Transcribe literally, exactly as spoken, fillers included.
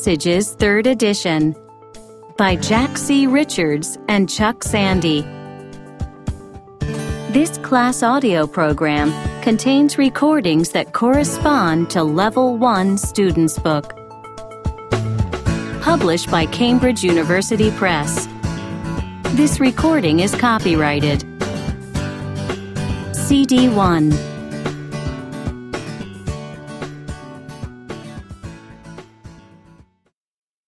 Passages third Edition by Jack C. Richards and Chuck Sandy. This class audio program contains recordings that correspond to Level one Student's Book. Published by Cambridge University Press. This recording is copyrighted. C D one.